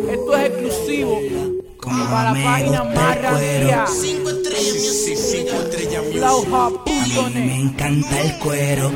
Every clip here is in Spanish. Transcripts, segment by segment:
Esto es exclusivo para la página más ranqueada. 5 estrellas, Flowhub.net. Me encanta el cuero.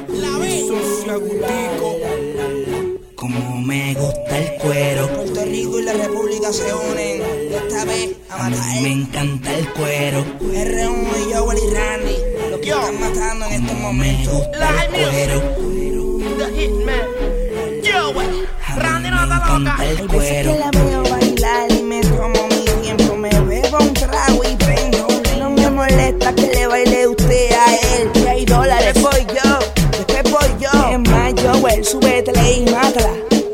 Como me gusta el cuero. Puerto Rico y la República se unen esta vez a matar. Me encanta el cuero. R1 y Joel y Randy, los que están matando en estos momentos. El cuero. The Hitman, Joel, Randy no está loca. El cuero. Que la veo bailar y me tomo mi tiempo, me bebo un trago y prendo. No me molesta que le baile usted a él. Si hay dólares voy yo, después voy yo. Es más, Joel, súbetele y mátala.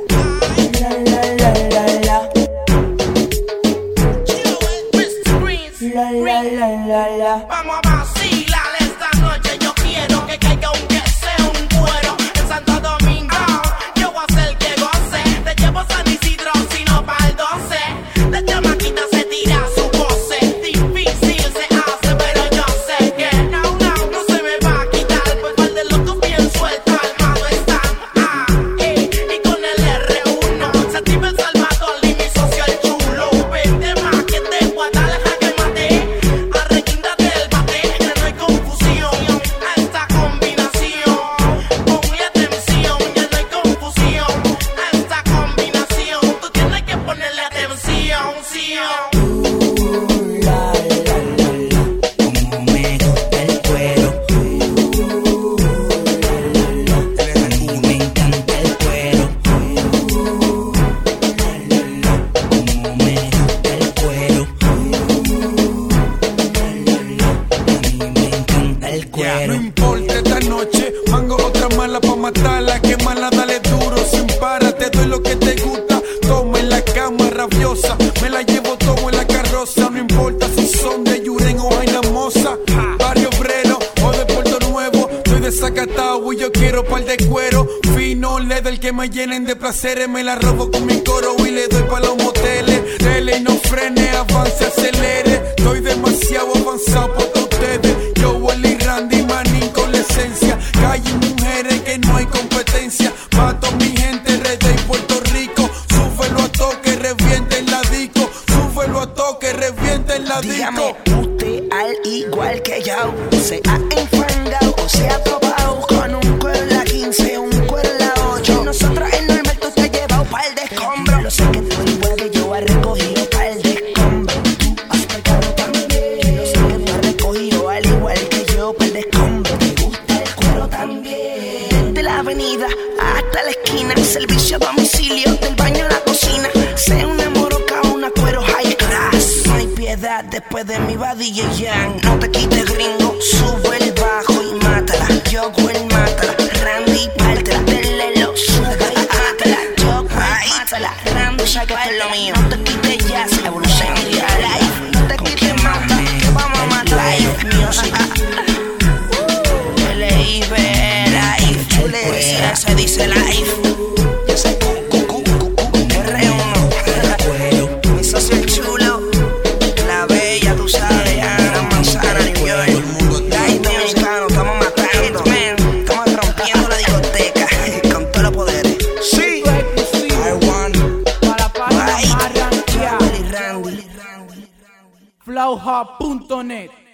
Vamos a vacilar esta noche. Yo quiero que caiga aunque sea un cuero. En Santo Domingo yo voy a hacer que goce. Te llevo San Isidro, sino pa'l 12. La chamaquita se tira su pose. Difícil se hace, pero yo sé que no se me va a quitar. Pues par de locos bien sueltos, armados están. Y con el R1 se activa el Salvador y mi socio el chulo. Vente más que te voy a dar la que maté. Arrequíndate el bate, que no hay confusión a esta combinación. Ponle atención, ya no hay confusión a esta combinación. Tú tienes que ponerle atención, sí. Como me gusta el cuero. A mí me encanta el cuero. Como me gusta el cuero. A mí me encanta el No cuero. importa esta noche, mango otra mala pa' matarla, quemarla, dale duro, sin para, te doy lo que te gusta, toma en la cama rabiosa, me la llevo todo en la carroza, no importa si son de Yuren o Vaina Moza, Barrio Obrero o de Puerto Nuevo, soy de Zacatau y yo quiero par de cuero, fino, leather que me llenen de placeres, me la robo con mi coro y le doy pa' los moteles, dele y no frene, avance, acelere, estoy demasiado avanzado por ustedes, Joel y Randy Manín con la esencia, calle y mujeres que no hay competencia, mato mi gente, Rede y Puerto Rico, súbelo a toque, reviente en la disco, súbelo a toque, reviente en la Dígame disco. usted al igual que yo, se ha enfangado o se ha topado con un cuero en la 15, un cuero en la 8. Nosotros en normal tú te has llevado par de escombros. Lo sé que tú igual que yo has recogido par de escombros. Tú has pecado también. Lo sé que tú has recogido al igual que yo par de escombros. Te gusta el cuero también. Desde la avenida hasta la esquina, servicio a domicilio, del baño a la cocina. Sea una moroca o una cuero high class. No hay piedad después de mi body y yang. No te quites gringo, sube el bajo y mátala. Joel, mátala. Randy, pártela. Dele lo sube y mátala. Joel, mátala. Randy, sabe que esto es lo mío. No te quites jazz, evolución life. No te quites mata, que vamos a matar. Life music. L.I.V. Life. Chulería, se dice life. Yo soy R1. Mi socio el chulo. La bella, tú sabes, la manzana, New York. Life dominicano, estamos matando. Estamos rompiendo la discoteca con todos los poderes. Sí. Esto es exclusivo para la página más ranqueada. Joel y Randy. Flowhub.net.